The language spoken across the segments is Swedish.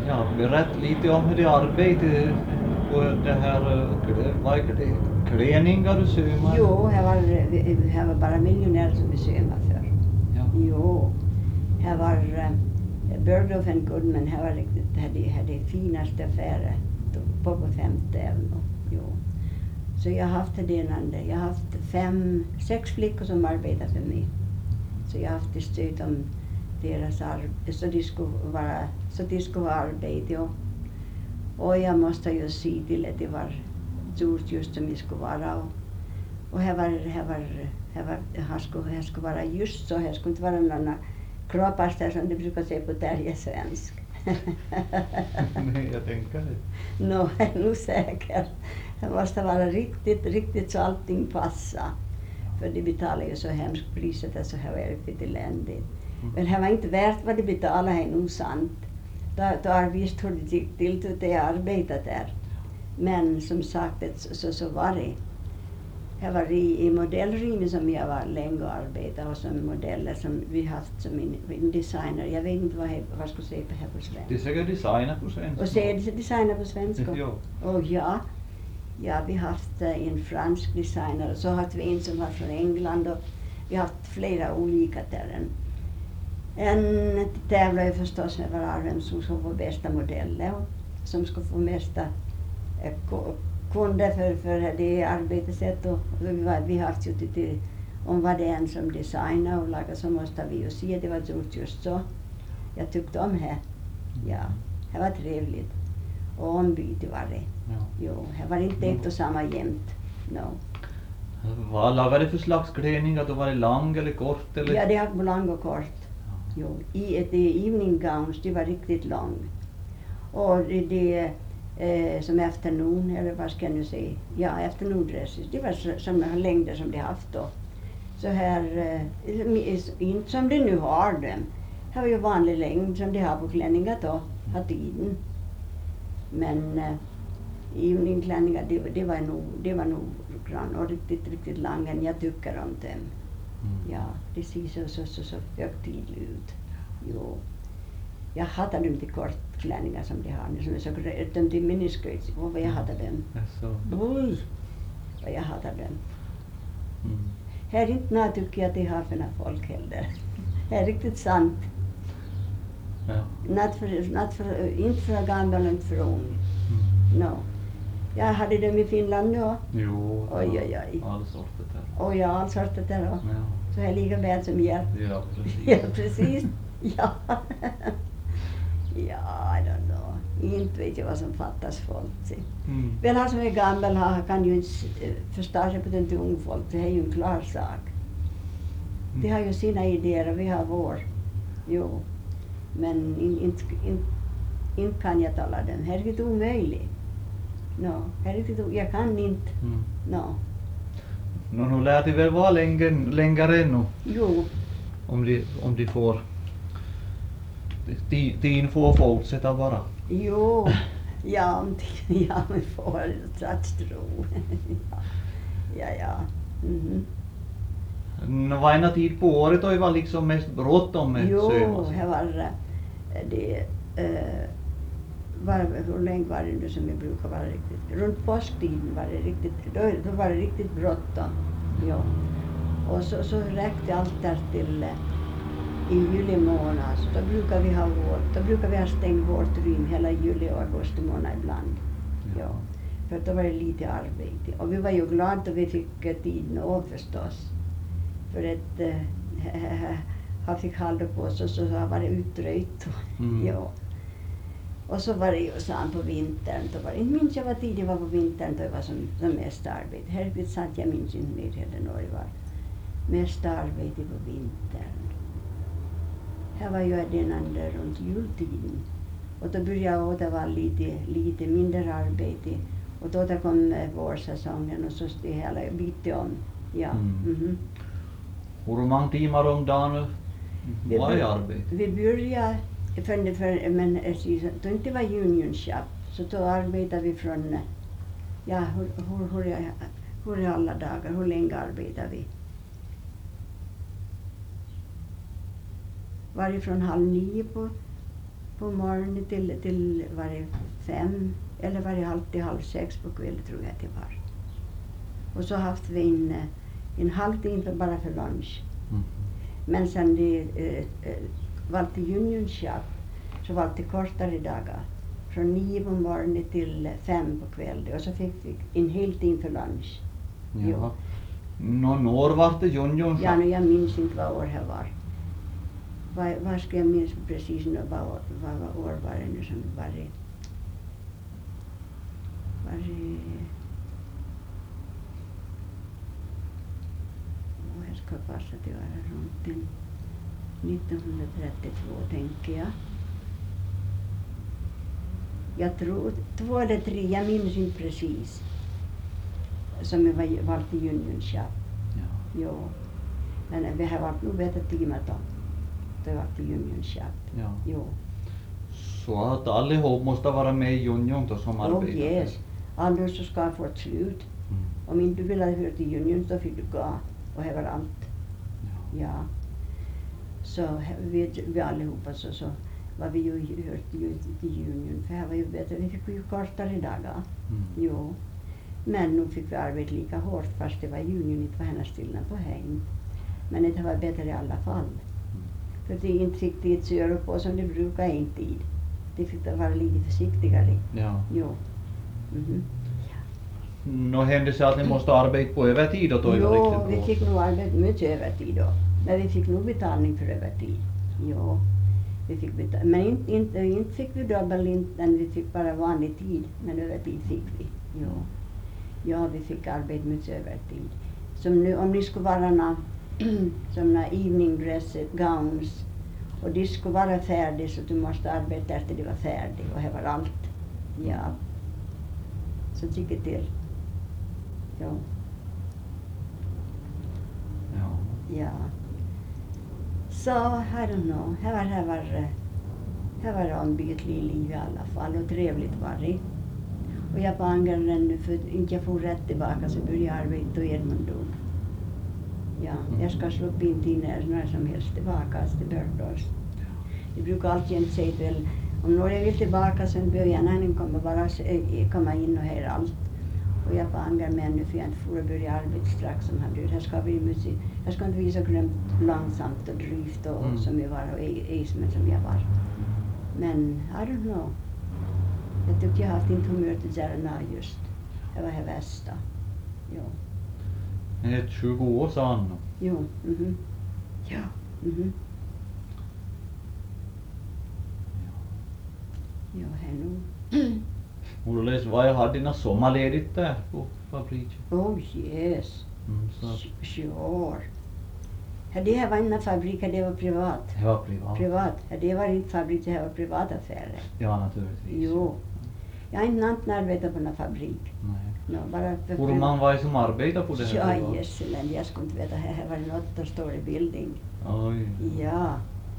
Ja, berätta lite om hur det arbetet på det här, vad är det, klänningar du syr? Jo, här var bara miljonärer som vi syr för. Ja. Jo, här var Bergdorf and Goodman, här var riktigt, här det finaste affärer på 50 eller något. Jo. Så jag har haft jag har haft 6 flickor som arbetar för mig. Så jag har haft stöd om deras arbete, så de skulle ha arbete. Och jag måste ju se till att det var gjort just som det skulle vara. Och här skulle vara just så, här skulle inte vara några kroppar där som de brukar se på svensk. Nej, jag tänker det. No, nu säkert. Det måste vara riktigt så allting passar. För de betalar ju så hemskt priset, är så här riktigt eländigt. Men det var inte värt vad de betalade, är nog sant. Då har visst hur det gick till att jag arbetat där. Men som sagt, så var det. Jag var i modellrymmet som jag var länge och arbetade och som modeller som vi haft som en designer. Jag vet inte vad ska säga på här på svenska. Det är säkert designer på svenska. Och säger det designer på svenska? Ja. Och ja, vi har haft en fransk designer och så har vi en som var från England och vi har haft flera olika där. En tävlar ju förstås med varandra vem som ska få bästa modeller och som ska få mesta kunder för det arbetssätt och vi har haft ju till om vad det är en som designar och lagar så måste vi ju se att det var gjort just så. Jag tyckte om det. Ja, det var trevligt. Och ombyte var det. Ja. Jo, det var inte ett och samma jämt. No. Vad lagade det för slags klänningar? Då var det lång eller kort? Eller? Ja, det har lång och kort. Jo, evening gowns, de var riktigt lång. Och det som afternoon, eller vad ska jag nu säga? Ja, afternoon dresses, det var sådana längder som de haft då. Så här, inte som de nu har dem. Det var ju vanlig längd som de har på klänningar då, har tiden. Men eveningklänningar, det var nog grann och riktigt långa, jag tycker om dem. Ja, det ser så högtidligt ut. Jo. Jag hatar dem till kortklänningar som de har nu, som är så de till miniskirts. Vad jag hatar dem. Vad jag hatar dem. Här inte när tycker jag att de har för folk heller. Det är riktigt sant. Ja. Inte för gammal och inte för ung. No. Jag hade dem i Finland nu. Jo, oj. all sorter där. Och ja, all sorter där. Ja. Så är lika bad som jag. Ja, precis. Ja, precis. Ja. Ja, I don't know. Inte vet jag vad som fattas folk. Väl han som är gammal kan ju inte förstå sig på den till ung folk. Det är ju en klar sak. De har ju sina idéer och vi har vår. Jo. Men inte kan jag tala dem. Det är riktigt omöjligt. No, jag kan inte. No. Nu lär det väl vara längre ännu. Jo. Om de får tiden får fortsätta bara. Jo. Ja, men får tro. Ja. Vad är en tid på året då det var liksom mest bråttom med sömmas? Jo, det var det hur länge var det nu som vi brukar vara riktigt, runt påsktiden var det riktigt, då var det riktigt bråttom. Ja. Och så räckte allt där till i juli månad, så då brukar vi ha stängt vårt rym hela juli och augusti månad ibland. Ja. För då var det lite arbete. Och vi var ju glada att vi fick tiden av förstås. För att han fick hålla på oss och så var det utröjt. Ja. Och så var det ju sant på vintern. Då var det, inte minns jag vad tid det var på vintern då det var som mest arbete. Herregud sant, jag minns inte mer heller när det var mest arbete på vintern. Här var ju den andra runt jultiden. Och då började det vara lite mindre arbete. Och då kom vårsäsongen och så steg hela bytte om. Ja. Hur många timmar om dagen var i arbete? Vi började men då inte var union shop så då arbetade vi från hur är alla dagar, hur länge arbetar vi? Var det från 8:30 på på morgonen till varje 5 eller varje halv 6 på kvällen tror jag det var. Och så haft vi en halvtimme bara för lunch. Mm. Men sen de valde unionschap så valde det kortare dagar. Från 9 på morgonen till 5 på kvällen och så fick vi en hel timme för lunch. Ja. Når var det unionschap? Ja, jag minns inte vad år det var. Vad ska jag minnas precis nu vad år var det nu som var det? Jag ska passa att göra runt 1932 tänker jag. Jag tror 2 eller 3, jag minns inte precis. Som jag var valt i unionschap. Ja. Jo. Men vi har varit nog bättre timmar då. Det var till unionschap. Ja. Jo. Så att allihop måste vara med i union då som arbetar? Yes. Annars så ska jag få ett slut. Mm. Om inte du vill höra till union så fick du gå. Och det var allt. Ja. Så vi allihopa så var vi ju hört till union. För här var ju bättre. Vi fick ju kortare dagar. Mm. Jo. Men nu fick vi arbeta lika hårt fast det var union inte var hennes stilla på hem. Men det var bättre i alla fall. För de inte fick de köra på som de brukar en tid. De fick vara lite försiktigare. Ja. Jo. Mhm. Nå hände sig att ni måste arbeta på övertid och då är det Jo, riktigt vi bra. fick nog arbeta mycket övertid då. Men vi fick nog betalning för övertid. Jo. Vi fick men inte fick vi dubbel inte, vi fick bara vanlig tid. Men övertid fick vi. Jo. Ja, vi fick arbeta mycket övertid. Som nu, om ni skulle vara såna evening dresses, gowns och de skulle vara färdiga så du måste arbeta efter de var färdiga och det var allt. Ja. Så gick det till. Ja. Ja. Ja. Så, I don't know. Här var ombytligt liv i alla fall och trevligt var det. Och jag bangar nu för inte jag får rätt tillbaka så började jag arbeta i Edmundon. Ja, jag ska slå in till när som helst tillbaka till Börtås. Jag brukar alltid säga till om några vill tillbaka så bör jag när kommer bara komma in och höra allt. Och jag bangar mig nu för jag inte får börja arbeta strax som han blir. Jag ska inte visa glömt långsamt och drygt och som jag var och ismen som jag var. Men I don't know. Jag tyckte jag haft inte humör till Järna just. Det var det värsta. Jo. Det är 20 år sedan. Jo. Mhm. Ja. Mhm. Jo, här nu. Ulles, vad hade dina sommarledigt där på fabriken? Oh yes. Så. Sure. Det här var inte fabrik, det var privat. Det var privat? Privat. Det var inte fabrik, det här var privataffärer. Ja, naturligtvis. Jo. Jag har inte arbetat på någon fabrik. Nej. No, bara Hur man var som arbetar på det här? Ja, jesselen, jag skulle inte veta. Här var en 8-story building. Oj. Ja.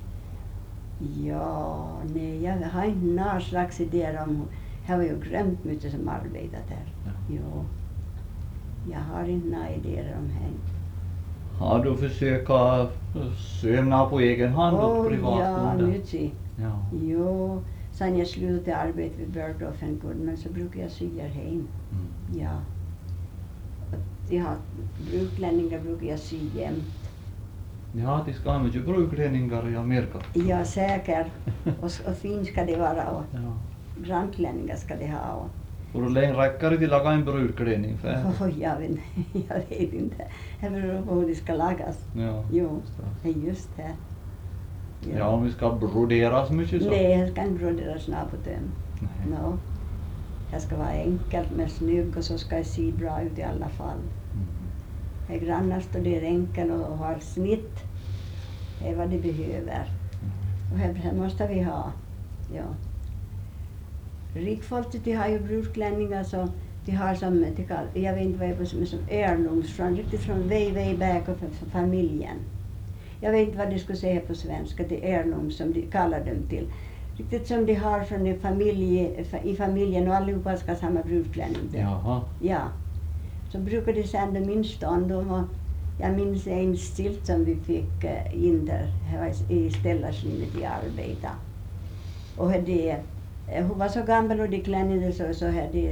Ja, nej, jag har inte några slags idéer om. Här var ju grämt mycket som arbetat där. Ja. Jo. Jag har inte några idéer om det. Har du försökt sömna på egen hand och privat? Ja, mycket. Ja. Jo. Sen jag slutade arbeta vid Bergdorfen men så brukar jag sy hem. Mm. Ja. Jag har brukklänningar brukar jag sy jämt. Ja, de ska ha mycket brukklänningar, jag märker. Ja, säkert. Och fin ska det vara och Ja. brandklänningar ska det ha. Och Hur länge räcker det till att laga en brudklänning för? jag vet inte. Det beror på hur de ska lagas. Ja. Jo, det är just det. Ja, om vi ska broderas mycket så? Nej, det ska inte broderas något på dem. Nej. No. Det ska vara enkelt men snygg och så ska det se bra ut i alla fall. Det grannar står det enkelt och har snitt. Det är vad de behöver. Och det måste vi ha. Ja. Rikfolket de har ju brudklänningar så de har som, jag vet inte vad det är som heirlooms riktigt från way back och för familjen. Jag vet inte vad de skulle säga på svenska, det är heirlooms som de kallar dem till. Riktigt som de har från i familjen och allihopa ska ha samma brudklänning. Jaha. Ja. Så brukar de sända min stånd och jag minns en stilt som vi fick in där i ställarskinnet i arbeta. Och hon var så gammal och de klänningar så hade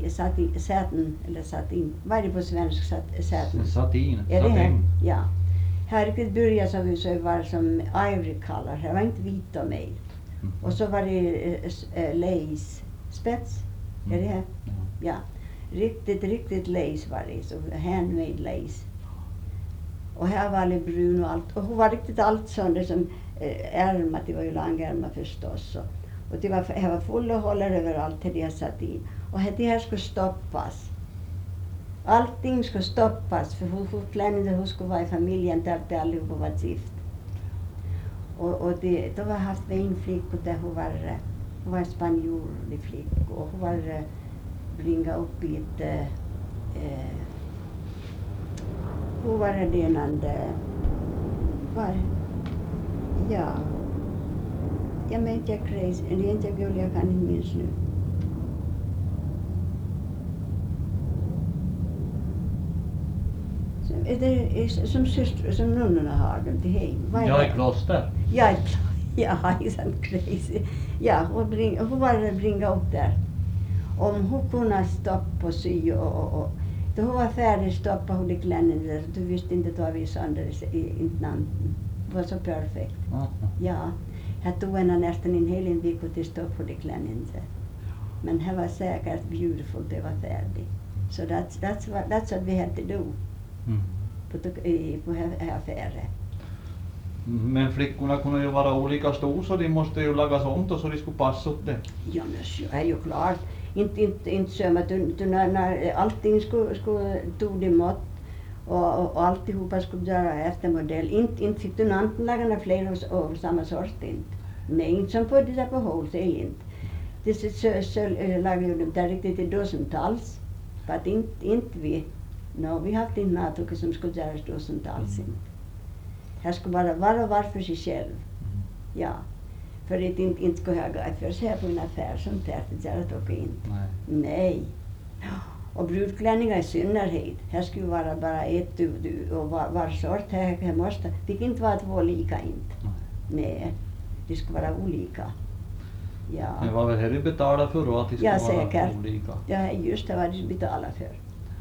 satin, vad är det på svenska satin? Satin. Är det här? Satin. Ja. Här riktigt började så vi så var som ivory color, det var inte vit och mer. Mm. Och så var det lace, spets, är det här? Ja. Ja. Riktigt lace var det, så handmade lace. Och här var det brun och allt. Och hon var riktigt allt sånt det som ärmat, det var ju långärmar förstås. Och det var fulla hållare överallt till det satin. Och det här skulle stoppas. Allting skulle stoppas för hon skulle vara i familjen där de allihopa var gift. Och då var haft en flicka där hon var en spanjorlig flicka och hon var bringa upp i ett hon var denande ja jag menar inte crazy, det är inte gullig, jag kan inte minns nu. Det är som syster, som nunnorna har dem till hem. Ja, i kloster. Ja, isn't crazy. Ja, hon var bringa upp där. Om hon kunde stoppa och sy och då hon var färdig stoppa hon de klänningar, du visste inte vad vi sönder inte namn. Det var så perfekt. Aha. Ja, här tog henne nästan en hel vecka till stoppa de klänningar. Men det var säkert beautiful, det var färdigt. So that's what we had to do. Mm. På här affären. Men flickorna kunde ju vara olika stor så de måste ju lagas om då så de skulle passa upp det. Ja men så är ju klart. Inte så att när allting skulle tog de mått och alltihopa skulle göra efter modell. Inte fick du någonting lagarna fler av samma sort inte. Nej, inte som på det där på wholesale inte. Det så lagar ju de där riktigt i dusentals. För att inte vi. Vi har inte något som skulle göras dusentals inte. Här skulle bara var och var för sig själv. Ja. För att inte skulle jag gå för sig här på en affär som det göra det inte. Nej. Och brudklänningar i synnerhet. Här skulle vara bara ett och var sort här måste. Det kan inte vara två lika inte. Nej. Det skulle vara olika. Ja. Det var väl här de betalade för då att de skulle vara olika. Ja, just det var de betalade för.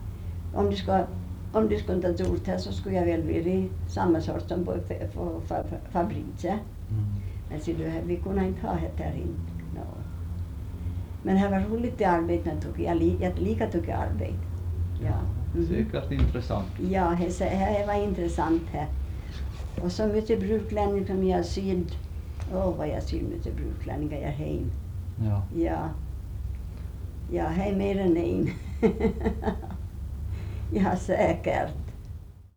Om de skulle inte ha gjort det så skulle jag väl vilja samma sort som på fabriken. Men så vi kunde inte ha det här inte. No. Men det var roligt arbete naturligtvis. Jag lika tycker arbete. Ja. Säkert intressant. Ja, det var intressant här. Och så mycket brudklänningar som jag sydd. Vad jag syr mycket brudklänningar jag hem. Ja. Ja. Ja, det är mer än en. Ja, säkert.